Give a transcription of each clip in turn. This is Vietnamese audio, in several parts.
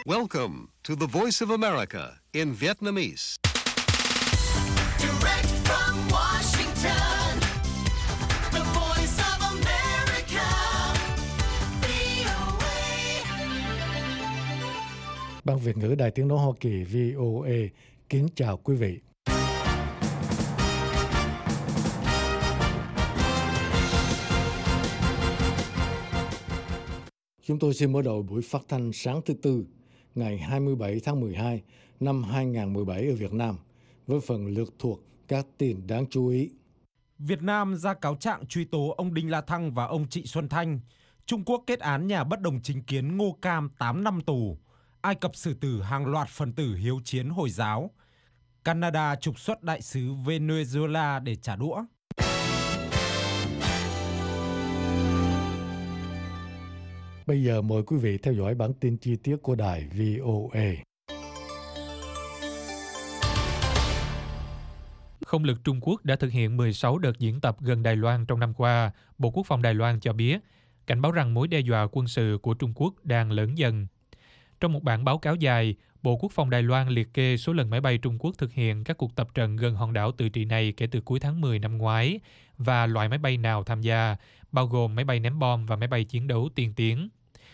Welcome to the Voice of America in Vietnamese. Direct from Washington, the Voice of America, VOA. Ban Việt ngữ Đài Tiếng nói Hoa Kỳ VOA kính chào quý vị. Chúng tôi xin mở đầu buổi phát thanh sáng thứ Tư, ngày 27 tháng 12 năm 2017 ở Việt Nam, với phần lược thuộc các tin đáng chú ý. Việt Nam ra cáo trạng truy tố ông Đinh La Thăng và ông Trịnh Xuân Thanh. Trung Quốc kết án nhà bất đồng chính kiến Ngô Cam 8 năm tù. Ai Cập xử tử hàng loạt phần tử hiếu chiến Hồi giáo. Canada trục xuất đại sứ Venezuela để trả đũa. Bây giờ mời quý vị theo dõi bản tin chi tiết của đài VOA. Không lực Trung Quốc đã thực hiện 16 đợt diễn tập gần Đài Loan trong năm qua, Bộ Quốc phòng Đài Loan cho biết, cảnh báo rằng mối đe dọa quân sự của Trung Quốc đang lớn dần. Trong một bản báo cáo dài, Bộ Quốc phòng Đài Loan liệt kê số lần máy bay Trung Quốc thực hiện các cuộc tập trận gần hòn đảo tự trị này kể từ cuối tháng 10 năm ngoái và loại máy bay nào tham gia, bao gồm máy bay ném bom và máy bay chiến đấu tiên tiến.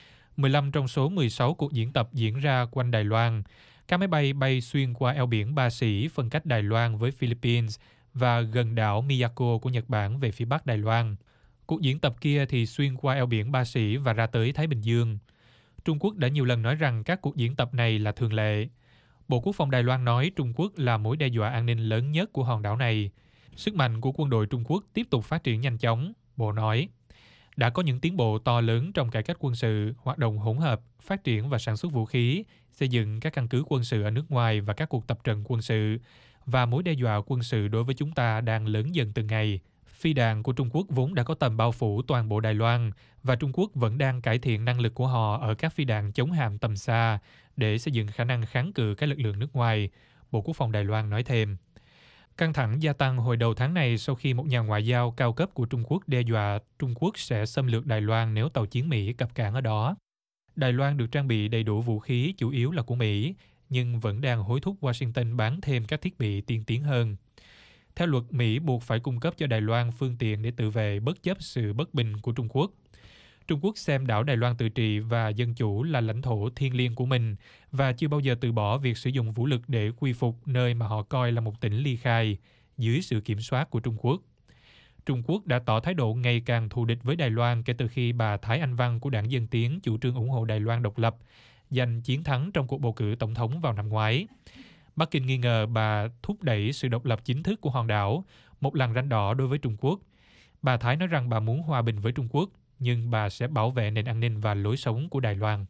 15 trong số 16 cuộc diễn tập diễn ra quanh Đài Loan. Các máy bay bay xuyên qua eo biển Ba Sĩ phân cách Đài Loan với Philippines và gần đảo Miyako của Nhật Bản về phía bắc Đài Loan. Cuộc diễn tập kia thì xuyên qua eo biển Ba Sĩ và ra tới Thái Bình Dương. Trung Quốc đã nhiều lần nói rằng các cuộc diễn tập này là thường lệ. Bộ Quốc phòng Đài Loan nói Trung Quốc là mối đe dọa an ninh lớn nhất của hòn đảo này. Sức mạnh của quân đội Trung Quốc tiếp tục phát triển nhanh chóng, Bộ nói. Đã có những tiến bộ to lớn trong cải cách quân sự, hoạt động hỗn hợp, phát triển và sản xuất vũ khí, xây dựng các căn cứ quân sự ở nước ngoài và các cuộc tập trận quân sự, và mối đe dọa quân sự đối với chúng ta đang lớn dần từng ngày. Phi đạn của Trung Quốc vốn đã có tầm bao phủ toàn bộ Đài Loan, và Trung Quốc vẫn đang cải thiện năng lực của họ ở các phi đạn chống hạm tầm xa để xây dựng khả năng kháng cự các lực lượng nước ngoài, Bộ Quốc phòng Đài Loan nói thêm. Căng thẳng gia tăng hồi đầu tháng này sau khi một nhà ngoại giao cao cấp của Trung Quốc đe dọa Trung Quốc sẽ xâm lược Đài Loan nếu tàu chiến Mỹ cập cảng ở đó. Đài Loan được trang bị đầy đủ vũ khí chủ yếu là của Mỹ, nhưng vẫn đang hối thúc Washington bán thêm các thiết bị tiên tiến hơn. Theo luật, Mỹ buộc phải cung cấp cho Đài Loan phương tiện để tự vệ bất chấp sự bất bình của Trung Quốc. Trung Quốc xem đảo Đài Loan tự trị và dân chủ là lãnh thổ thiêng liêng của mình và chưa bao giờ từ bỏ việc sử dụng vũ lực để quy phục nơi mà họ coi là một tỉnh ly khai dưới sự kiểm soát của Trung Quốc. Trung Quốc đã tỏ thái độ ngày càng thù địch với Đài Loan kể từ khi bà Thái Anh Văn của Đảng Dân Tiến chủ trương ủng hộ Đài Loan độc lập, giành chiến thắng trong cuộc bầu cử tổng thống vào năm ngoái. Bắc Kinh nghi ngờ bà thúc đẩy sự độc lập chính thức của hòn đảo, một lằn ranh đỏ đối với Trung Quốc. Bà Thái nói rằng bà muốn hòa bình với Trung Quốc, nhưng bà sẽ bảo vệ nền an ninh và lối sống của Đài Loan.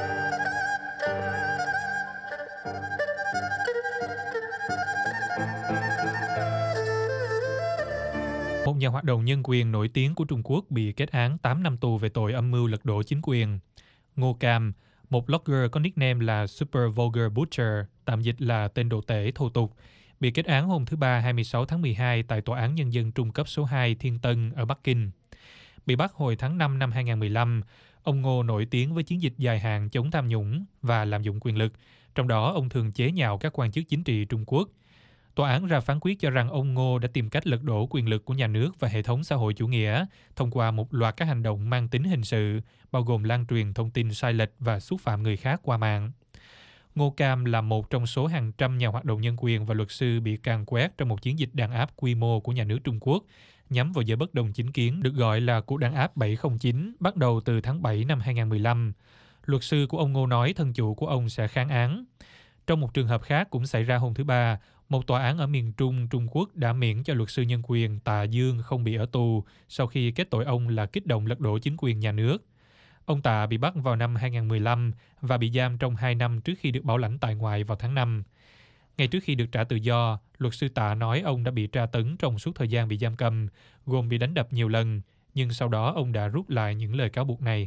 Một nhà hoạt động nhân quyền nổi tiếng của Trung Quốc bị kết án 8 năm tù về tội âm mưu lật đổ chính quyền. Ngô Cam, một blogger có nickname là Super Vulgar Butcher, tạm dịch là tên đồ tể thô tục, bị kết án hôm thứ Ba 26 tháng 12 tại Tòa án Nhân dân Trung cấp số 2 Thiên Tân ở Bắc Kinh. Bị bắt hồi tháng 5 năm 2015, ông Ngô nổi tiếng với chiến dịch dài hạn chống tham nhũng và lạm dụng quyền lực, trong đó ông thường chế nhạo các quan chức chính trị Trung Quốc. Tòa án ra phán quyết cho rằng ông Ngô đã tìm cách lật đổ quyền lực của nhà nước và hệ thống xã hội chủ nghĩa thông qua một loạt các hành động mang tính hình sự, bao gồm lan truyền thông tin sai lệch và xúc phạm người khác qua mạng. Ngô Cam là một trong số hàng trăm nhà hoạt động nhân quyền và luật sư bị càn quét trong một chiến dịch đàn áp quy mô của nhà nước Trung Quốc, nhắm vào giới bất đồng chính kiến được gọi là cuộc đàn áp 709, bắt đầu từ tháng 7 năm 2015. Luật sư của ông Ngô nói thân chủ của ông sẽ kháng án. Trong một trường hợp khác cũng xảy ra hôm thứ Ba, một tòa án ở miền Trung Trung Quốc đã miễn cho luật sư nhân quyền Tạ Dương không bị ở tù sau khi kết tội ông là kích động lật đổ chính quyền nhà nước. Ông Tạ bị bắt vào năm 2015 và bị giam trong 2 năm trước khi được bảo lãnh tại ngoại vào tháng 5. Ngay trước khi được trả tự do, luật sư Tạ nói ông đã bị tra tấn trong suốt thời gian bị giam cầm, gồm bị đánh đập nhiều lần, nhưng sau đó ông đã rút lại những lời cáo buộc này.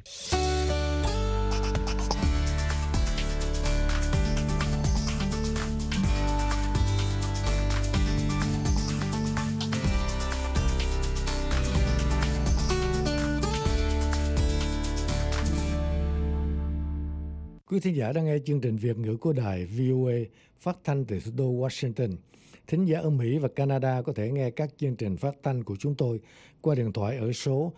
Quý thính giả đang nghe chương trình Việt ngữ của đài VOA phát thanh từ thủ đô Washington. Thính giả ở Mỹ và Canada có thể nghe các chương trình phát thanh của chúng tôi qua điện thoại ở số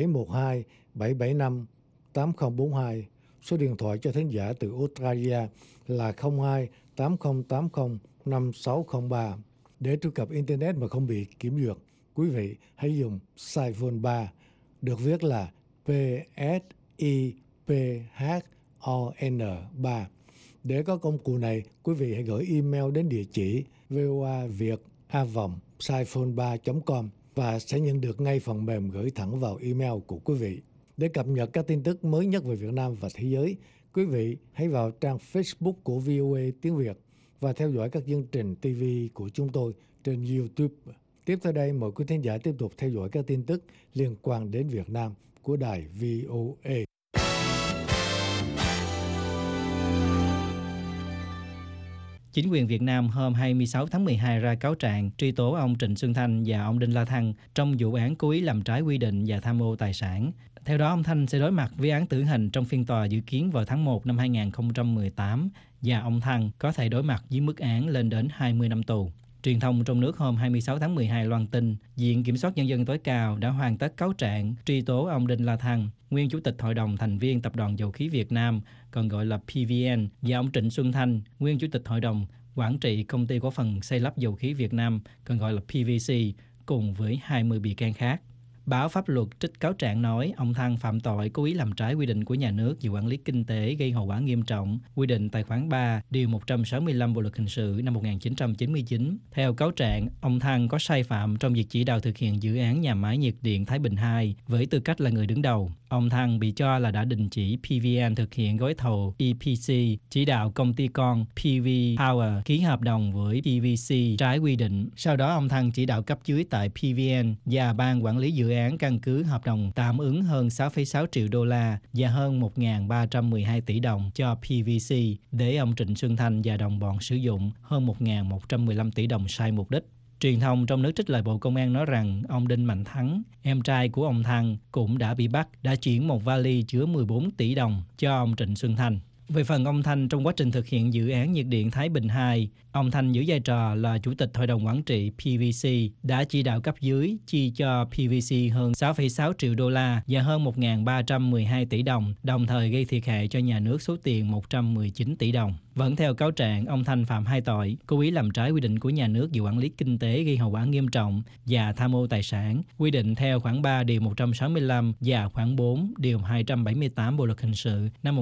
712-775-8042. Số điện thoại cho thính giả từ Australia là 02-8080-5603. Để truy cập Internet mà không bị kiểm duyệt, quý vị hãy dùng Siphone 3, được viết là PSIPHON3. Để có công cụ này, quý vị hãy gửi email đến địa chỉ voaviet@siphone3.com và sẽ nhận được ngay phần mềm gửi thẳng vào email của quý vị. Để cập nhật các tin tức mới nhất về Việt Nam và thế giới, quý vị hãy vào trang Facebook của VOA tiếng Việt và theo dõi các chương trình TV của chúng tôi trên YouTube. Tiếp theo đây, mời quý thính giả tiếp tục theo dõi các tin tức liên quan đến Việt Nam của đài VOA. Chính quyền Việt Nam hôm 26 tháng 12 ra cáo trạng truy tố ông Trịnh Xuân Thanh và ông Đinh La Thăng trong vụ án cố ý làm trái quy định và tham ô tài sản. Theo đó, ông Thanh sẽ đối mặt với án tử hình trong phiên tòa dự kiến vào tháng 1 năm 2018 và ông Thăng có thể đối mặt với mức án lên đến 20 năm tù. Truyền thông trong nước hôm 26 tháng 12 loan tin, Viện Kiểm soát Nhân dân tối cao đã hoàn tất cáo trạng truy tố ông Đinh La Thăng, nguyên Chủ tịch Hội đồng thành viên Tập đoàn Dầu khí Việt Nam, còn gọi là PVN, và ông Trịnh Xuân Thanh, nguyên Chủ tịch Hội đồng Quản trị Công ty Cổ phần Xây lắp Dầu khí Việt Nam, còn gọi là PVC, cùng với 20 bị can khác. Báo Pháp luật trích cáo trạng nói ông Thăng phạm tội cố ý làm trái quy định của nhà nước về quản lý kinh tế gây hậu quả nghiêm trọng, quy định tại khoản 3, điều 165 Bộ luật hình sự năm 1999. Theo cáo trạng, ông Thăng có sai phạm trong việc chỉ đạo thực hiện dự án nhà máy nhiệt điện Thái Bình 2 với tư cách là người đứng đầu. Ông Thăng bị cho là đã đình chỉ PVN thực hiện gói thầu EPC, chỉ đạo công ty con PV Power ký hợp đồng với PVC trái quy định. Sau đó, ông Thăng chỉ đạo cấp dưới tại PVN và ban quản lý dự án căn cứ hợp đồng tạm ứng hơn 6,6 triệu đô la và hơn 1.312 tỷ đồng cho PVC để ông Trịnh Xuân Thanh và đồng bọn sử dụng hơn 1.115 tỷ đồng sai mục đích. Truyền thông trong nước trích lời Bộ Công an nói rằng ông Đinh Mạnh Thắng, em trai của ông Thăng, cũng đã bị bắt, đã chuyển một vali chứa 14 tỷ đồng cho ông Trịnh Xuân Thanh. Về phần ông Thanh, trong quá trình thực hiện dự án nhiệt điện Thái Bình 2, ông Thanh giữ vai trò là Chủ tịch Hội đồng Quản trị PVC, đã chỉ đạo cấp dưới chi cho PVC hơn 6,6 triệu đô la và hơn 1.312 tỷ đồng, đồng thời gây thiệt hại cho nhà nước số tiền 119 tỷ đồng. Vẫn theo cáo trạng, ông Thanh phạm 2 tội cố ý làm trái quy định của nhà nước về quản lý kinh tế gây hậu quả nghiêm trọng và tham ô tài sản, quy định theo khoản 3 điều 165 và khoản 4 điều 278 Bộ luật hình sự năm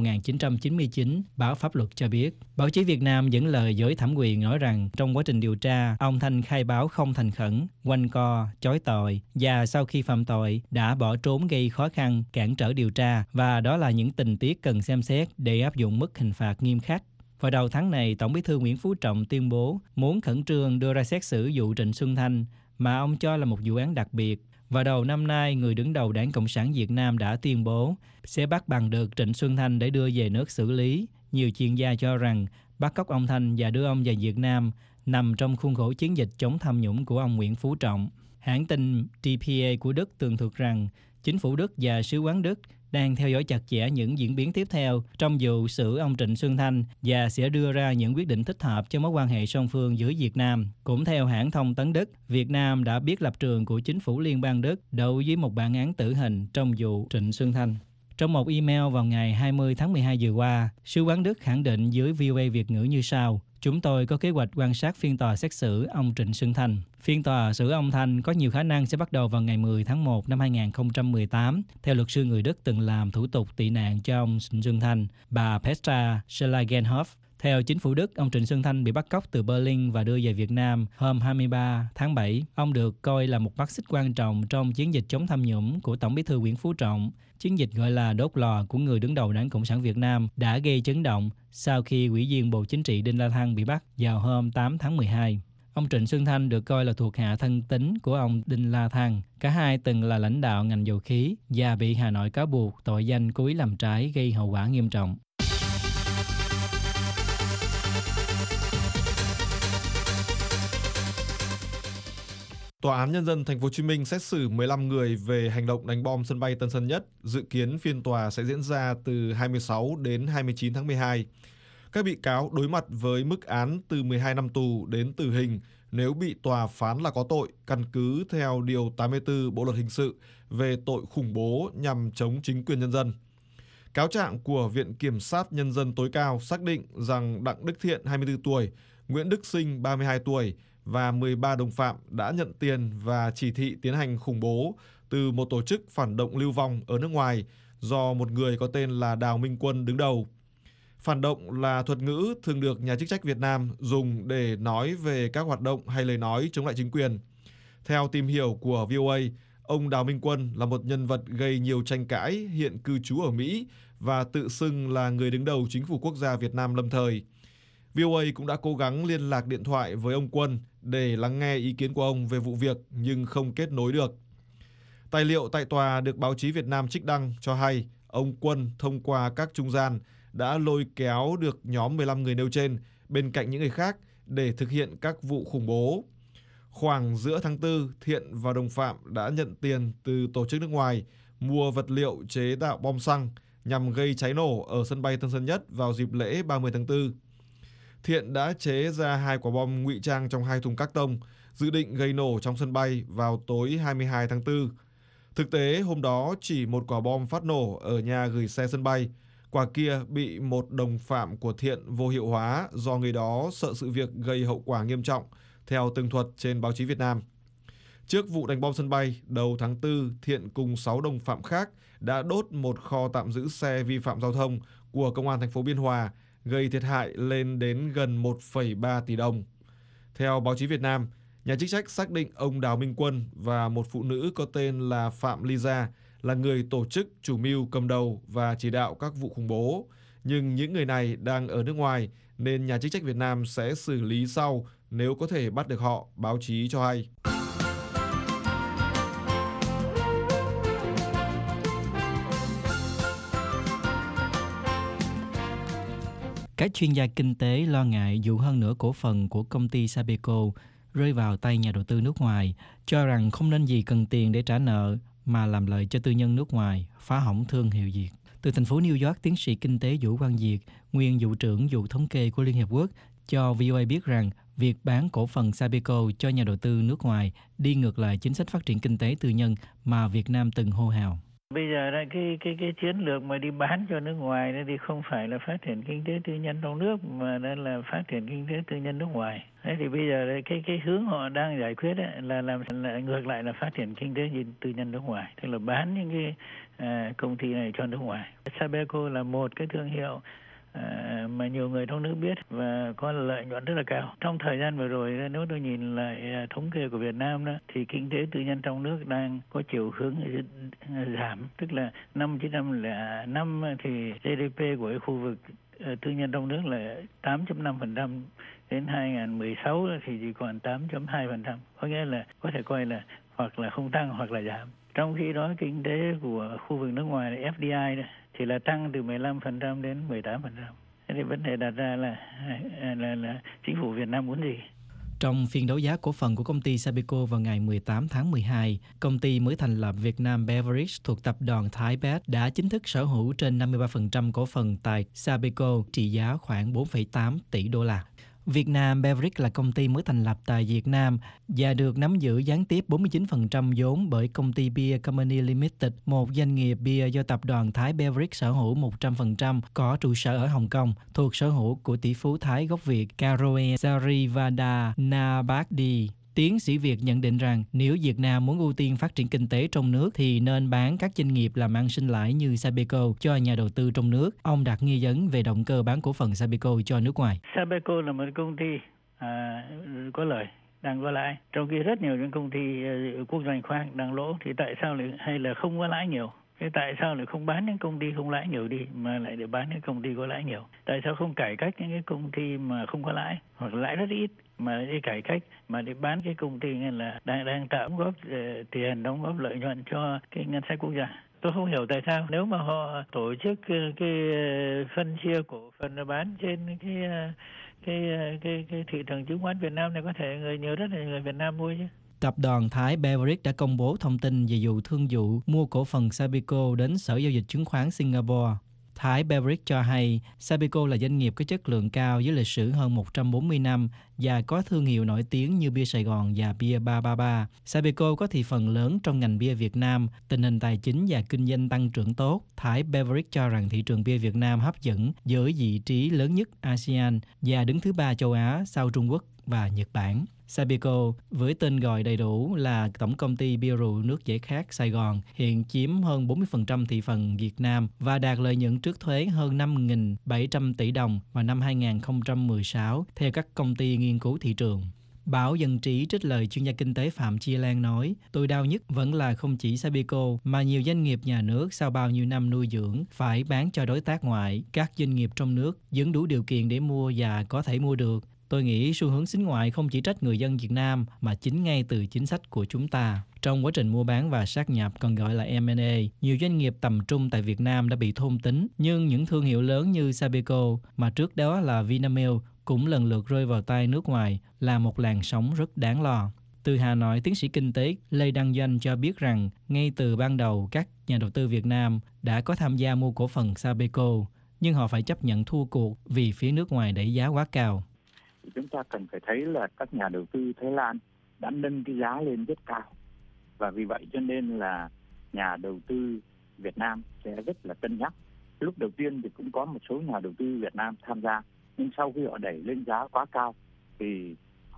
1999. Báo Pháp luật cho biết. Báo chí Việt Nam dẫn lời giới thẩm quyền nói rằng trong quá trình điều tra, ông Thanh khai báo không thành khẩn, quanh co, chối tội và sau khi phạm tội đã bỏ trốn gây khó khăn, cản trở điều tra, và đó là những tình tiết cần xem xét để áp dụng mức hình phạt nghiêm khắc. Vào đầu tháng này, Tổng Bí thư Nguyễn Phú Trọng tuyên bố muốn khẩn trương đưa ra xét xử vụ Trịnh Xuân Thanh mà ông cho là một vụ án đặc biệt. Vào đầu năm nay, người đứng đầu Đảng Cộng sản Việt Nam đã tuyên bố sẽ bắt bằng được Trịnh Xuân Thanh để đưa về nước xử lý. Nhiều chuyên gia cho rằng bắt cóc ông Thanh và đưa ông về Việt Nam nằm trong khuôn khổ chiến dịch chống tham nhũng của ông Nguyễn Phú Trọng. Hãng tin DPA của Đức tường thuật rằng chính phủ Đức và sứ quán Đức đang theo dõi chặt chẽ những diễn biến tiếp theo trong vụ xử ông Trịnh Xuân Thanh và sẽ đưa ra những quyết định thích hợp cho mối quan hệ song phương với Việt Nam. Cũng theo hãng thông tấn Đức, Việt Nam đã biết lập trường của chính phủ Liên bang Đức đối với một bản án tử hình trong vụ Trịnh Xuân Thanh. Trong một email vào ngày 20 tháng 12 vừa qua, sứ quán Đức khẳng định với VOA Việt ngữ như sau: Chúng tôi có kế hoạch quan sát phiên tòa xét xử ông Trịnh Xuân Thanh. Phiên tòa xử ông Thanh có nhiều khả năng sẽ bắt đầu vào ngày 10 tháng 1 năm 2018, theo luật sư người Đức từng làm thủ tục tị nạn cho ông Trịnh Xuân Thanh, bà Petra Schlegenhoff. Theo chính phủ Đức, ông Trịnh Xuân Thanh bị bắt cóc từ Berlin và đưa về Việt Nam hôm 23 tháng 7. Ông được coi là một mắt xích quan trọng trong chiến dịch chống tham nhũng của Tổng Bí thư Nguyễn Phú Trọng. Chiến dịch gọi là đốt lò của người đứng đầu Đảng Cộng sản Việt Nam đã gây chấn động sau khi Ủy viên Bộ Chính trị Đinh La Thăng bị bắt vào hôm 8 tháng 12. Ông Trịnh Xuân Thanh được coi là thuộc hạ thân tín của ông Đinh La Thăng. Cả hai từng là lãnh đạo ngành dầu khí và bị Hà Nội cáo buộc tội danh cố ý làm trái gây hậu quả nghiêm trọng. Tòa án Nhân dân Thành phố Hồ Chí Minh xét xử 15 người về hành động đánh bom sân bay Tân Sơn Nhất. Dự kiến phiên tòa sẽ diễn ra từ 26 đến 29 tháng 12. Các bị cáo đối mặt với mức án từ 12 năm tù đến tử hình nếu bị tòa phán là có tội, căn cứ theo Điều 84 Bộ Luật Hình sự về tội khủng bố nhằm chống chính quyền nhân dân. Cáo trạng của Viện Kiểm sát Nhân dân tối cao xác định rằng Đặng Đức Thiện, 24 tuổi, Nguyễn Đức Sinh, 32 tuổi và 13 đồng phạm đã nhận tiền và chỉ thị tiến hành khủng bố từ một tổ chức phản động lưu vong ở nước ngoài do một người có tên là Đào Minh Quân đứng đầu. Phản động là thuật ngữ thường được nhà chức trách Việt Nam dùng để nói về các hoạt động hay lời nói chống lại chính quyền. Theo tìm hiểu của VOA, ông Đào Minh Quân là một nhân vật gây nhiều tranh cãi, hiện cư trú ở Mỹ và tự xưng là người đứng đầu chính phủ quốc gia Việt Nam lâm thời. VOA cũng đã cố gắng liên lạc điện thoại với ông Quân để lắng nghe ý kiến của ông về vụ việc nhưng không kết nối được. Tài liệu tại tòa được báo chí Việt Nam trích đăng cho hay ông Quân thông qua các trung gian đã lôi kéo được nhóm 15 người nêu trên bên cạnh những người khác để thực hiện các vụ khủng bố. Khoảng giữa tháng 4, Thiện và đồng phạm đã nhận tiền từ tổ chức nước ngoài mua vật liệu chế tạo bom xăng nhằm gây cháy nổ ở sân bay Tân Sơn Nhất vào dịp lễ 30 tháng 4. Thiện đã chế ra 2 quả bom ngụy trang trong 2 thùng các tông, dự định gây nổ trong sân bay vào tối 22 tháng 4. Thực tế, hôm đó chỉ một quả bom phát nổ ở nhà gửi xe sân bay. Quả kia bị một đồng phạm của Thiện vô hiệu hóa do người đó sợ sự việc gây hậu quả nghiêm trọng, theo tường thuật trên báo chí Việt Nam. Trước vụ đánh bom sân bay, đầu tháng 4, Thiện cùng 6 đồng phạm khác đã đốt một kho tạm giữ xe vi phạm giao thông của Công an thành phố Biên Hòa, gây thiệt hại lên đến gần 1,3 tỷ đồng. Theo báo chí Việt Nam, nhà chức trách xác định ông Đào Minh Quân và một phụ nữ có tên là Phạm Ly Gia là người tổ chức, chủ mưu, cầm đầu và chỉ đạo các vụ khủng bố. Nhưng những người này đang ở nước ngoài nên nhà chức trách Việt Nam sẽ xử lý sau nếu có thể bắt được họ, báo chí cho hay. Các chuyên gia kinh tế lo ngại dù hơn nửa cổ phần của công ty Sabeco rơi vào tay nhà đầu tư nước ngoài, cho rằng không nên gì cần tiền để trả nợ mà làm lợi cho tư nhân nước ngoài, phá hỏng thương hiệu Việt. Từ thành phố New York, tiến sĩ kinh tế Vũ Quang Diệt, nguyên vụ trưởng vụ thống kê của Liên Hiệp Quốc, cho VOA biết rằng việc bán cổ phần Sabeco cho nhà đầu tư nước ngoài đi ngược lại chính sách phát triển kinh tế tư nhân mà Việt Nam từng hô hào. Bây giờ là cái chiến lược mà đi bán cho nước ngoài đó thì không phải là phát triển kinh tế tư nhân trong nước mà đó là phát triển kinh tế tư nhân nước ngoài. Thế thì bây giờ cái hướng họ đang giải quyết ấy, là làm lại ngược lại là phát triển kinh tế tư nhân nước ngoài, tức là bán những cái công ty này cho nước ngoài. Sabeco là một cái thương hiệu mà nhiều người trong nước biết và có lợi nhuận rất là cao. Trong thời gian vừa rồi, nếu tôi nhìn lại thống kê của Việt Nam đó, thì kinh tế tư nhân trong nước đang có chiều hướng giảm, tức là năm 1905 thì GDP của cái khu vực tư nhân trong nước là 8.5%, đến 2016 thì chỉ còn 8.2%, có nghĩa là có thể coi là hoặc là không tăng hoặc là giảm. Trong khi đó kinh tế của khu vực nước ngoài là FDI đó, thì là tăng từ 15% đến 18%. Thế thì vấn đề đặt ra là chính phủ Việt Nam muốn gì? Trong phiên đấu giá cổ phần của công ty Sabeco vào ngày 18 tháng 12, công ty mới thành lập Việt Nam Beverage thuộc tập đoàn Thái Bet đã chính thức sở hữu trên 53% cổ phần tại Sabeco trị giá khoảng 4,8 tỷ đô la. Việt Nam Beverage là công ty mới thành lập tại Việt Nam và được nắm giữ gián tiếp 49% vốn bởi công ty Beer Company Limited, một doanh nghiệp bia do tập đoàn Thái Beverage sở hữu 100%, có trụ sở ở Hồng Kông, thuộc sở hữu của tỷ phú Thái gốc Việt Karoe Sarivada Nabakdi. Tiến sĩ Việt nhận định rằng nếu Việt Nam muốn ưu tiên phát triển kinh tế trong nước thì nên bán các doanh nghiệp làm ăn sinh lãi như Sabeco cho nhà đầu tư trong nước. Ông đặt nghi vấn về động cơ bán cổ phần Sabeco cho nước ngoài. Sabeco là một công ty có lợi, đang có lãi. Trong khi rất nhiều những công ty quốc doanh khoáng đang lỗ thì tại sao lại hay là không có lãi nhiều? Thế tại sao lại không bán những công ty không lãi nhiều đi mà lại để bán những công ty có lãi nhiều? Tại sao không cải cách những cái công ty mà không có lãi hoặc lãi rất ít mà đi cải cách mà để bán cái công ty là đang tạo đóng góp tiền, đóng góp lợi nhuận cho cái ngân sách quốc gia? Tôi không hiểu tại sao nếu mà họ tổ chức cái phân chia cổ phần bán trên cái thị trường chứng khoán Việt Nam này, có thể rất là người Việt Nam mua chứ. Tập đoàn Thái Beverage đã công bố thông tin về vụ thương vụ mua cổ phần Sabeco đến Sở Giao dịch Chứng khoán Singapore. Thái Beverage cho hay Sabeco là doanh nghiệp có chất lượng cao với lịch sử hơn 140 năm và có thương hiệu nổi tiếng như bia Sài Gòn và bia 333. Sabeco có thị phần lớn trong ngành bia Việt Nam, tình hình tài chính và kinh doanh tăng trưởng tốt. Thái Beverage cho rằng thị trường bia Việt Nam hấp dẫn với vị trí lớn nhất ASEAN và đứng thứ 3 châu Á sau Trung Quốc và Nhật Bản. Sabeco, với tên gọi đầy đủ là Tổng công ty bia rượu nước giải khát Sài Gòn, hiện chiếm hơn 40% thị phần Việt Nam và đạt lợi nhuận trước thuế hơn 5.700 tỷ đồng vào năm 2016, theo các công ty nghiên cứu thị trường. Báo Dân trí trích lời chuyên gia kinh tế Phạm Chi Lan nói, tôi đau nhất vẫn là không chỉ Sabeco mà nhiều doanh nghiệp nhà nước sau bao nhiêu năm nuôi dưỡng phải bán cho đối tác ngoại. Các doanh nghiệp trong nước vẫn đủ điều kiện để mua và có thể mua được. Tôi nghĩ xu hướng sính ngoại không chỉ trách người dân Việt Nam mà chính ngay từ chính sách của chúng ta. Trong quá trình mua bán và sát nhập còn gọi là M&A, nhiều doanh nghiệp tầm trung tại Việt Nam đã bị thôn tính, nhưng những thương hiệu lớn như Sabeco mà trước đó là Vinamilk cũng lần lượt rơi vào tay nước ngoài là một làn sóng rất đáng lo. Từ Hà Nội, tiến sĩ kinh tế Lê Đăng Doanh cho biết rằng ngay từ ban đầu các nhà đầu tư Việt Nam đã có tham gia mua cổ phần Sabeco, nhưng họ phải chấp nhận thua cuộc vì phía nước ngoài đẩy giá quá cao. Chúng ta cần phải thấy là các nhà đầu tư Thái Lan đã nâng cái giá lên rất cao, và vì vậy cho nên là nhà đầu tư Việt Nam sẽ rất là cân nhắc. Lúc đầu tiên thì cũng có một số nhà đầu tư Việt Nam tham gia, nhưng sau khi họ đẩy lên giá quá cao thì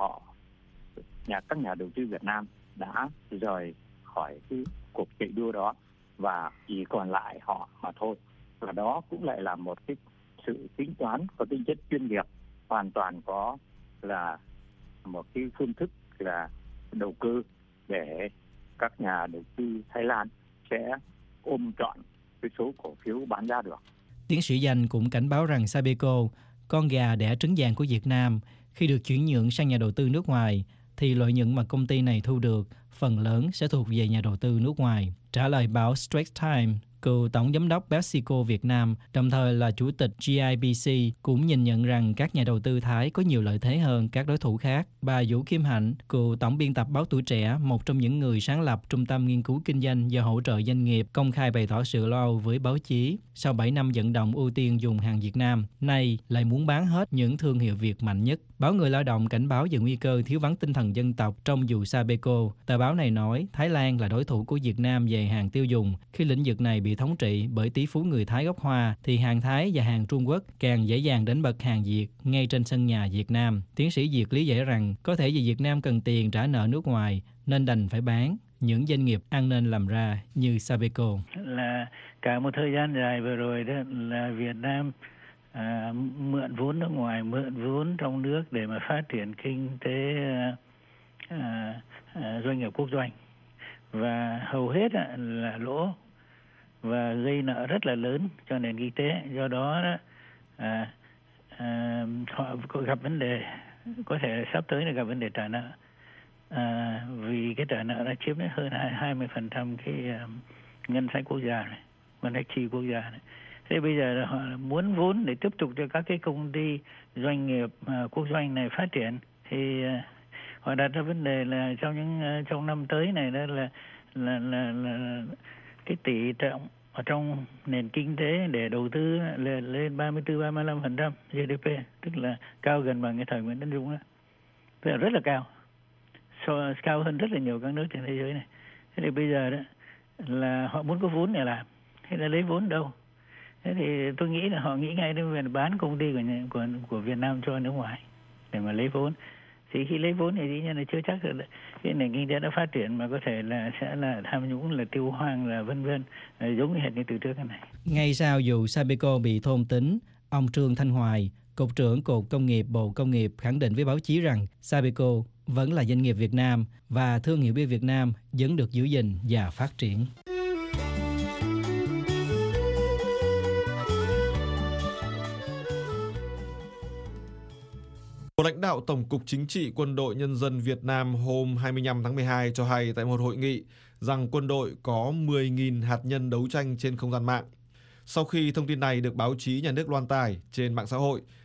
các nhà đầu tư Việt Nam đã rời khỏi cái cuộc chạy đua đó và chỉ còn lại họ mà thôi. Và đó cũng lại là một cái sự tính toán có tính chất chuyên nghiệp, hoàn toàn có là một cái phương thức là đầu cơ để các nhà đầu tư Thái Lan sẽ ôm trọn cái số cổ phiếu bán ra được. Tiến sĩ Danh cũng cảnh báo rằng Sabeco, con gà đẻ trứng vàng của Việt Nam, khi được chuyển nhượng sang nhà đầu tư nước ngoài thì lợi nhuận mà công ty này thu được phần lớn sẽ thuộc về nhà đầu tư nước ngoài. Trả lời báo Straits Times, cựu tổng giám đốc PepsiCo Việt Nam, đồng thời là chủ tịch GIBC, cũng nhìn nhận rằng các nhà đầu tư Thái có nhiều lợi thế hơn các đối thủ khác. Bà Vũ Kim Hạnh, cựu tổng biên tập báo Tuổi Trẻ, một trong những người sáng lập Trung tâm Nghiên cứu Kinh doanh và hỗ trợ doanh nghiệp, công khai bày tỏ sự lo âu với báo chí. Sau 7 năm vận động ưu tiên dùng hàng Việt Nam, nay lại muốn bán hết những thương hiệu Việt mạnh nhất. Báo Người Lao động cảnh báo về nguy cơ thiếu vắng tinh thần dân tộc trong vụ Sabeco. Tờ báo này nói Thái Lan là đối thủ của Việt Nam về hàng tiêu dùng. Khi lĩnh vực này bị thống trị bởi tỷ phú người Thái gốc Hoa, thì hàng Thái và hàng Trung Quốc càng dễ dàng đánh bật hàng Việt ngay trên sân nhà Việt Nam. Tiến sĩ Việt lý giải rằng có thể vì Việt Nam cần tiền trả nợ nước ngoài nên đành phải bán những doanh nghiệp ăn nên làm ra như Sabeco. Là cả một thời gian dài vừa rồi đó là Việt Nam mượn vốn nước ngoài, mượn vốn trong nước để mà phát triển kinh tế doanh nghiệp quốc doanh, và hầu hết là lỗ và gây nợ rất là lớn cho nền kinh tế. Do đó họ gặp vấn đề, có thể sắp tới là gặp vấn đề trả nợ, vì cái trả nợ nó chiếm đến hơn 20% cái ngân sách quốc gia này, ngân sách chi quốc gia này. Thế bây giờ họ muốn vốn để tiếp tục cho các cái công ty doanh nghiệp quốc doanh này phát triển, thì họ đặt ra vấn đề là trong năm tới này đó là cái tỷ trọng ở trong nền kinh tế để đầu tư lên 34-35% GDP, tức là cao gần bằng cái thời Nguyễn Tấn Dũng đó, tức là rất là cao, cao hơn rất là nhiều các nước trên thế giới này. Thế thì bây giờ đó là họ muốn có vốn để làm, thế là lấy vốn đâu? Thế thì tôi nghĩ là họ nghĩ ngay đến việc bán công ty của Việt Nam cho nước ngoài để mà lấy vốn. Thì khi lấy vốn thì dĩ nhiên là chưa chắc là cái nền kinh tế đã phát triển, mà có thể là sẽ là tham nhũng, là tiêu hoang, là vân vân, giống như hệt như từ trước cái này. Ngay sau vụ Sabeco bị thôn tính, ông Trương Thanh Hoài, Cục trưởng Cục Công nghiệp Bộ Công nghiệp khẳng định với báo chí rằng Sabeco vẫn là doanh nghiệp Việt Nam và thương hiệu bia Việt Nam vẫn được giữ gìn và phát triển. Một lãnh đạo Tổng cục Chính trị Quân đội Nhân dân Việt Nam hôm 25 tháng 12 cho hay tại một hội nghị rằng quân đội có 10.000 hạt nhân đấu tranh trên không gian mạng. Sau khi thông tin này được báo chí nhà nước loan tải trên mạng xã hội,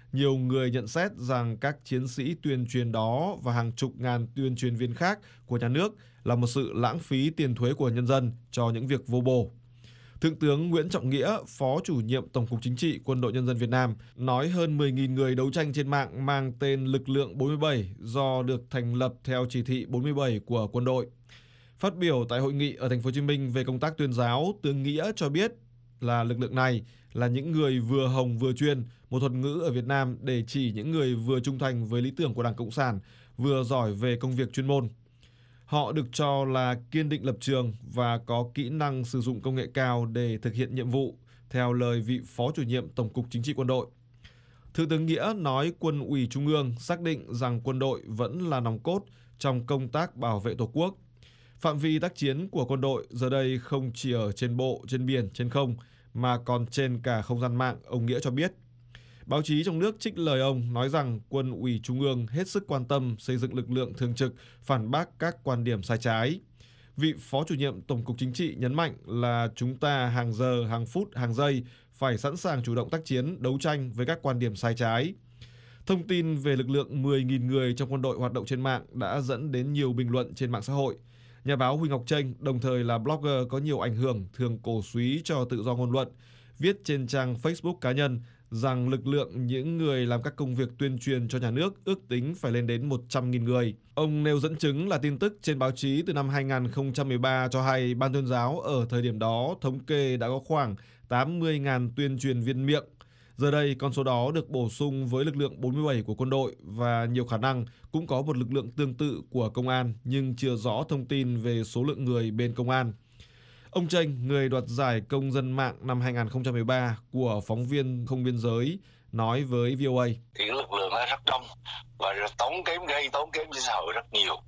Nhiều người nhận xét rằng các chiến sĩ tuyên truyền đó và hàng chục ngàn tuyên truyền viên khác của nhà nước là một sự lãng phí tiền thuế của nhân dân cho những việc vô bổ. Thượng tướng Nguyễn Trọng Nghĩa, Phó Chủ nhiệm Tổng cục Chính trị Quân đội Nhân dân Việt Nam, nói hơn 10.000 người đấu tranh trên mạng mang tên Lực lượng 47 do được thành lập theo chỉ thị 47 của quân đội. Phát biểu tại hội nghị ở Thành phố Hồ Chí Minh về công tác tuyên giáo, tướng Nghĩa cho biết là lực lượng này là những người vừa hồng vừa chuyên, một thuật ngữ ở Việt Nam để chỉ những người vừa trung thành với lý tưởng của Đảng Cộng sản, vừa giỏi về công việc chuyên môn. Họ được cho là kiên định lập trường và có kỹ năng sử dụng công nghệ cao để thực hiện nhiệm vụ, theo lời vị Phó Chủ nhiệm Tổng cục Chính trị Quân đội. Thượng tướng Nghĩa nói Quân ủy Trung ương xác định rằng quân đội vẫn là nòng cốt trong công tác bảo vệ Tổ quốc. Phạm vi tác chiến của quân đội giờ đây không chỉ ở trên bộ, trên biển, trên không, mà còn trên cả không gian mạng, ông Nghĩa cho biết. Báo chí trong nước trích lời ông nói rằng Quân ủy Trung ương hết sức quan tâm xây dựng lực lượng thường trực, phản bác các quan điểm sai trái. Vị Phó Chủ nhiệm Tổng cục Chính trị nhấn mạnh là chúng ta hàng giờ, hàng phút, hàng giây phải sẵn sàng chủ động tác chiến, đấu tranh với các quan điểm sai trái. Thông tin về lực lượng 10.000 người trong quân đội hoạt động trên mạng đã dẫn đến nhiều bình luận trên mạng xã hội. Nhà báo Huỳnh Ngọc Chênh, đồng thời là blogger có nhiều ảnh hưởng, thường cổ súy cho tự do ngôn luận, viết trên trang Facebook cá nhân rằng lực lượng những người làm các công việc tuyên truyền cho nhà nước ước tính phải lên đến 100.000 người. Ông nêu dẫn chứng là tin tức trên báo chí từ năm 2013 cho hay Ban tuyên giáo ở thời điểm đó thống kê đã có khoảng 80.000 tuyên truyền viên miệng. Giờ đây, con số đó được bổ sung với lực lượng 47 của quân đội và nhiều khả năng cũng có một lực lượng tương tự của công an nhưng chưa rõ thông tin về số lượng người bên công an. Ông Chênh, người đoạt giải công dân mạng năm 2013 của phóng viên Không Biên Giới, nói với VOA. Thì lực lượng rất đông và gây tốn kém cho xã hội rất nhiều.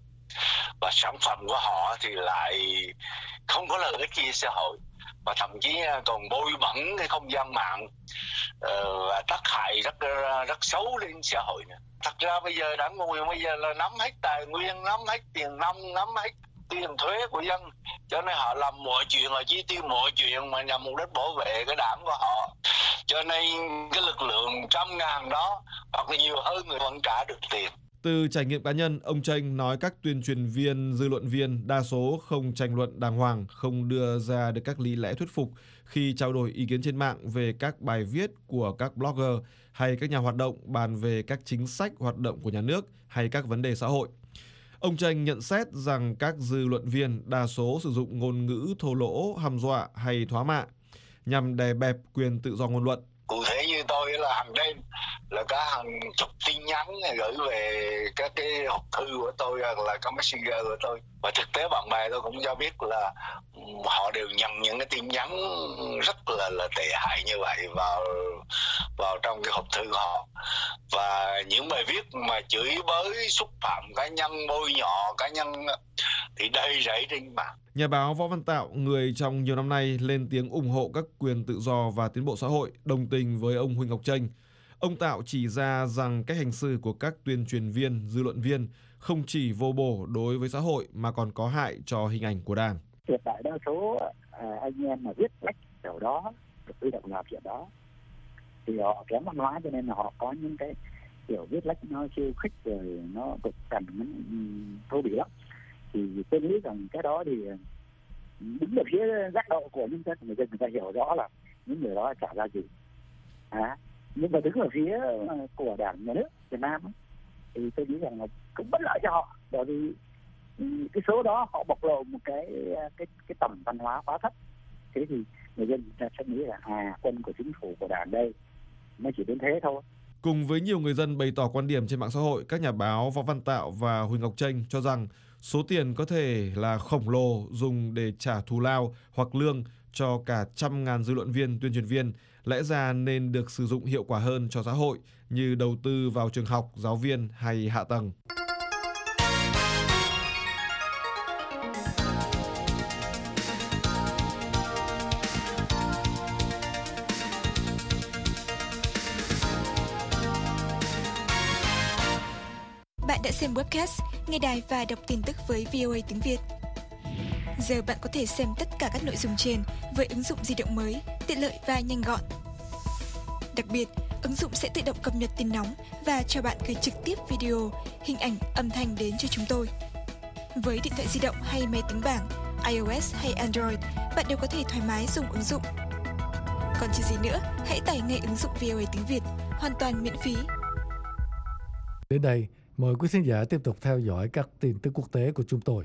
Và sản phẩm của họ thì lại không có lợi ích cho xã hội. Và thậm chí còn bôi bẩn cái không gian mạng và tác hại rất xấu lên xã hội nữa. Thật ra bây giờ đảng Cộng bây giờ là nắm hết tài nguyên, nắm hết tiền nông, nắm hết tiền thuế của dân, cho nên họ làm mọi chuyện, họ chi tiêu mọi chuyện mà nhằm mục đích bảo vệ cái đảng của họ. Cho nên cái lực lượng 100.000 đó hoặc là nhiều hơn người vẫn trả được tiền. Từ trải nghiệm cá nhân, ông Chênh nói các tuyên truyền viên, dư luận viên đa số không tranh luận đàng hoàng, không đưa ra được các lý lẽ thuyết phục khi trao đổi ý kiến trên mạng về các bài viết của các blogger hay các nhà hoạt động bàn về các chính sách hoạt động của nhà nước hay các vấn đề xã hội. Ông Chênh nhận xét rằng các dư luận viên đa số sử dụng ngôn ngữ thô lỗ, hăm dọa hay thóa mạ nhằm đè bẹp quyền tự do ngôn luận. Cụ thể như tôi là hàng đêm là có hàng chục tin nhắn gửi về các cái hộp thư của tôi hoặc là các messenger của tôi. Và thực tế bạn bè tôi cũng cho biết là họ đều nhận những cái tin nhắn rất là tệ hại như vậy vào trong cái hộp thư của họ. Và những bài viết mà chửi bới, xúc phạm cá nhân, bôi nhọ cá nhân thì đầy rẫy trên mạng. Nhà báo Võ Văn Tạo, người trong nhiều năm nay lên tiếng ủng hộ các quyền tự do và tiến bộ xã hội, đồng tình với ông Huỳnh Ngọc Chênh. Ông Tạo chỉ ra rằng cách hành xử của các tuyên truyền viên, dư luận viên không chỉ vô bổ đối với xã hội mà còn có hại cho hình ảnh của Đảng. Tuyệt đại đa số anh em mà viết lách kiểu đó, được huy động làm chuyện đó, thì họ kém văn hóa cho nên là họ có những cái kiểu viết lách nó khiêu khích rồi nó cực cằn, nó thô bỉ lắm. Thì tôi nghĩ rằng cái đó thì đứng ở phía giác độ của nhân dân, người dân người ta hiểu rõ là những người đó chả ra gì. Nhưng mà đứng ở phía của Đảng, nhà nước Việt Nam ấy, thì tôi nghĩ rằng là cũng bất lợi cho họ, bởi vì cái số đó họ bộc lộ một cái tầm văn hóa quá thấp. Thế thì người dân người ta sẽ nghĩ là quân của chính phủ, của Đảng đây nó chỉ đến thế thôi. Cùng với nhiều người dân bày tỏ quan điểm trên mạng xã hội, các nhà báo Võ Văn Tạo và Huỳnh Ngọc Chênh cho rằng số tiền có thể là khổng lồ dùng để trả thù lao hoặc lương cho cả 100.000 dư luận viên, tuyên truyền viên, lẽ ra nên được sử dụng hiệu quả hơn cho xã hội như đầu tư vào trường học, giáo viên hay hạ tầng. Bạn đã xem webcast, nghe đài và đọc tin tức với VOA tiếng Việt. Giờ bạn có thể xem tất cả các nội dung trên với ứng dụng di động mới, tiện lợi và nhanh gọn. Đặc biệt, Ứng dụng sẽ tự động cập nhật tin nóng và cho bạn gửi trực tiếp video, hình ảnh, âm thanh đến cho chúng tôi. Với điện thoại di động hay máy tính bảng, iOS hay Android, bạn đều có thể thoải mái dùng ứng dụng. Còn chờ gì nữa, hãy tải ngay ứng dụng VOA tiếng Việt, hoàn toàn miễn phí. Đến đây, mời quý khán giả tiếp tục theo dõi các tin tức quốc tế của chúng tôi.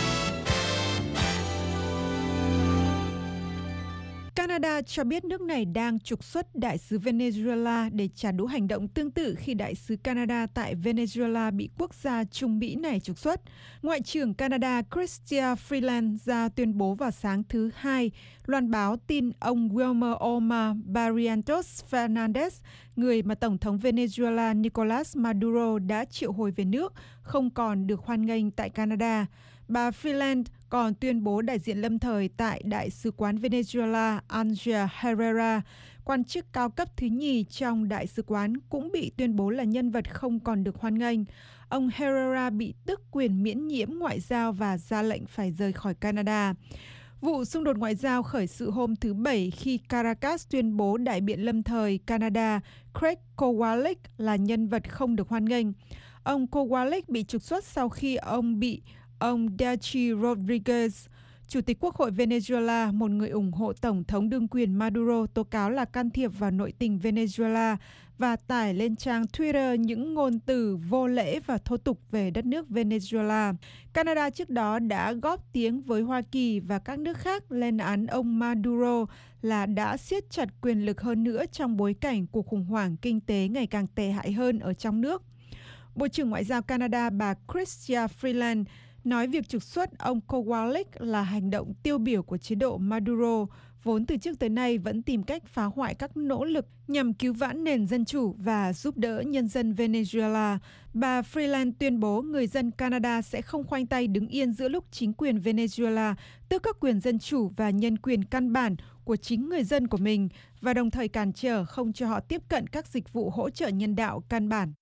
Canada cho biết nước này đang trục xuất đại sứ Venezuela để trả đũa hành động tương tự khi đại sứ Canada tại Venezuela bị quốc gia Trung Mỹ này trục xuất. Ngoại trưởng Canada Chrystia Freeland ra tuyên bố vào sáng thứ Hai, loan báo tin ông Wilmer Omar Barrientos Fernandez, người mà Tổng thống Venezuela Nicolas Maduro đã triệu hồi về nước, không còn được hoan nghênh tại Canada. Bà Freeland còn tuyên bố đại diện lâm thời tại Đại sứ quán Venezuela Angel Herrera, quan chức cao cấp thứ nhì trong đại sứ quán, cũng bị tuyên bố là nhân vật không còn được hoan nghênh. Ông Herrera bị tước quyền miễn nhiễm ngoại giao và ra lệnh phải rời khỏi Canada. Vụ xung đột ngoại giao khởi sự hôm thứ Bảy khi Caracas tuyên bố đại biện lâm thời Canada Craig Kowalik là nhân vật không được hoan nghênh. Ông Kowalik bị trục xuất sau khi ông Delcy Rodriguez, Chủ tịch Quốc hội Venezuela, một người ủng hộ Tổng thống đương quyền Maduro, tố cáo là can thiệp vào nội tình Venezuela và tải lên trang Twitter những ngôn từ vô lễ và thô tục về đất nước Venezuela. Canada trước đó đã góp tiếng với Hoa Kỳ và các nước khác lên án ông Maduro là đã siết chặt quyền lực hơn nữa trong bối cảnh cuộc khủng hoảng kinh tế ngày càng tệ hại hơn ở trong nước. Bộ trưởng Ngoại giao Canada bà Chrystia Freeland nói việc trục xuất ông Kowalik là hành động tiêu biểu của chế độ Maduro, vốn từ trước tới nay vẫn tìm cách phá hoại các nỗ lực nhằm cứu vãn nền dân chủ và giúp đỡ nhân dân Venezuela. Bà Freeland tuyên bố người dân Canada sẽ không khoanh tay đứng yên giữa lúc chính quyền Venezuela tước các quyền dân chủ và nhân quyền căn bản của chính người dân của mình và đồng thời cản trở không cho họ tiếp cận các dịch vụ hỗ trợ nhân đạo căn bản.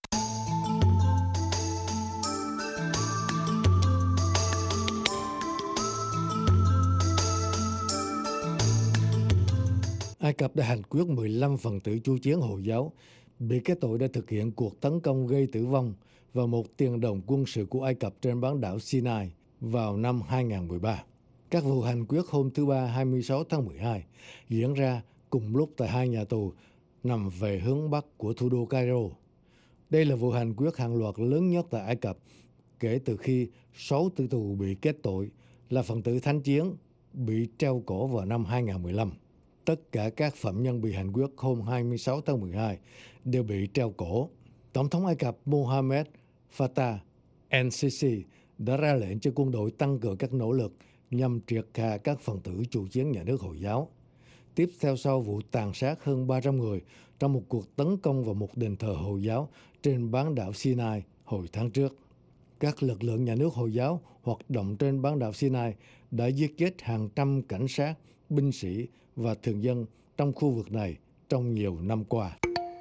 Ai Cập đã hành quyết 15 phần tử chủ chiến Hồi giáo bị kết tội đã thực hiện cuộc tấn công gây tử vong vào một tiền đồn quân sự của Ai Cập trên bán đảo Sinai vào năm 2013. Các vụ hành quyết hôm thứ Ba 26 tháng 12 diễn ra cùng lúc tại hai nhà tù nằm về hướng Bắc của thủ đô Cairo. Đây là vụ hành quyết hàng loạt lớn nhất tại Ai Cập kể từ khi 6 tử tù bị kết tội là phần tử thánh chiến bị treo cổ vào năm 2015. Tất cả các phạm nhân bị hành quyết hôm 26 tháng 12 đều bị treo cổ. Tổng thống Ai Cập Mohamed Fattah el-Sisi đã ra lệnh cho quân đội tăng cường các nỗ lực nhằm triệt hạ các phần tử chủ chiến nhà nước Hồi giáo. Tiếp theo sau vụ tàn sát hơn 300 người trong một cuộc tấn công vào một đền thờ Hồi giáo trên bán đảo Sinai hồi tháng trước. Các lực lượng nhà nước Hồi giáo hoạt động trên bán đảo Sinai đã giết chết hàng trăm cảnh sát, binh sĩ và thường dân trong khu vực này trong nhiều năm qua.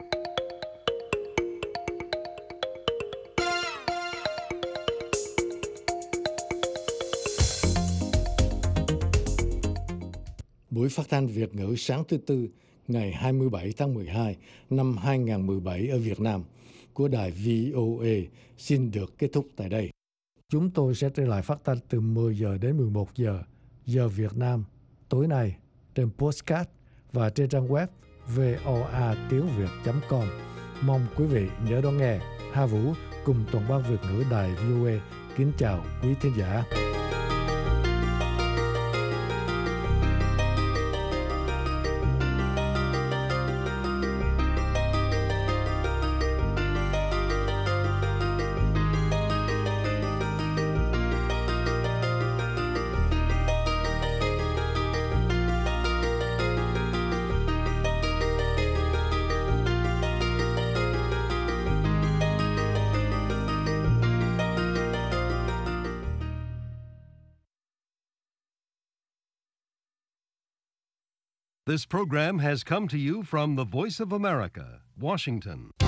Buổi phát thanh Việt ngữ sáng thứ Tư ngày 27 tháng 12 năm 2017 ở Việt Nam của đài VOA xin được kết thúc tại đây. Chúng tôi sẽ trở lại phát thanh từ 10 giờ đến 11 giờ giờ Việt Nam tối nay trên podcast và trên trang web voatiếngviet.com. Mong quý vị nhớ đón nghe. Hà Vũ cùng toàn ban Việt ngữ đài VOA kính chào quý thính giả. This program has come to you from the Voice of America, Washington.